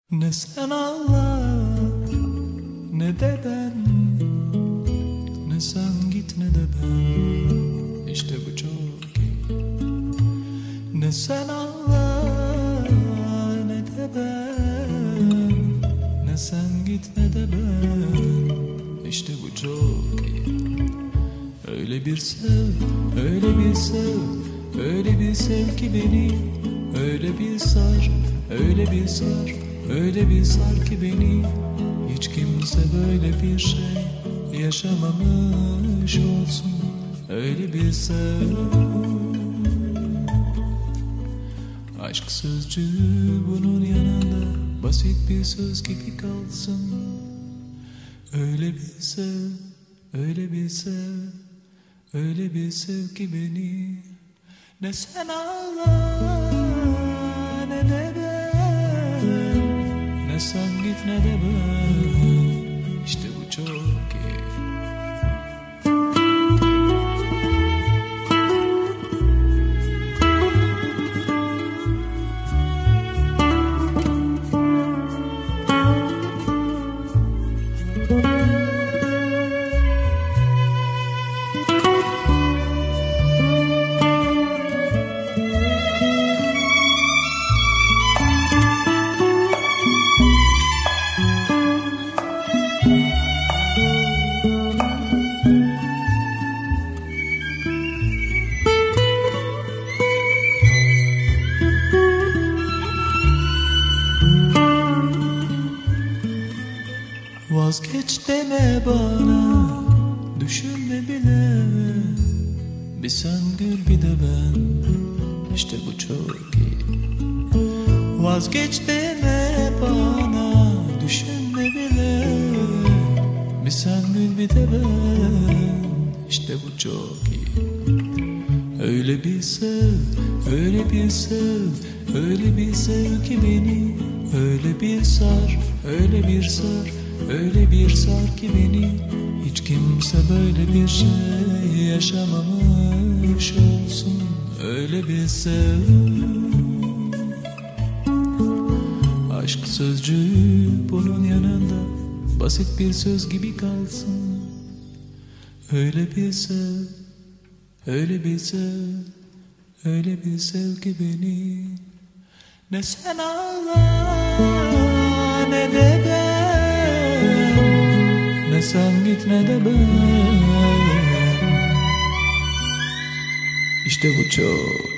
Ne sen ağla ne de ben, ne sen git ne de ben. İşte bu çok iyi. Ne sen ağla ne de ben, ne sen git ne de ben. İşte bu çok iyi. Öyle bir sev, öyle bir sev, öyle bir sev ki beni. Öyle bir sar, öyle bir sar, öyle bir sar ki beni. Hiç kimse böyle bir şey yaşamamış olsun. Öyle bir sev. Aşk sözcüğü bunun yanında basit bir söz gibi kalsın. Öyle bir sev, öyle bir sev, öyle bir sev ki beni. Ne sen ağla ne de ben, ne sen git ne de ben. İşte bu çok iyi. Vazgeç deme bana, düşünme bile. Bir sen gül bir de ben, işte bu çok iyi. Vazgeç deme bana, düşünme bile. Bir sen gül bir de ben, işte bu çok iyi. Öyle bir sev, öyle bir sev, öyle bir sev ki beni. Öyle bir sar, öyle bir sar, öyle bir sar ki beni. Hiç kimse böyle bir şey yaşamamış olsun. Öyle bir sev. Aşk sözcüğü bunun yanında basit bir söz gibi kalsın. Öyle bir sev, öyle bir sev, öyle bir sev ki beni. Ne sen ağla ne de ben, ne sen git ne de ben. İşte bu çok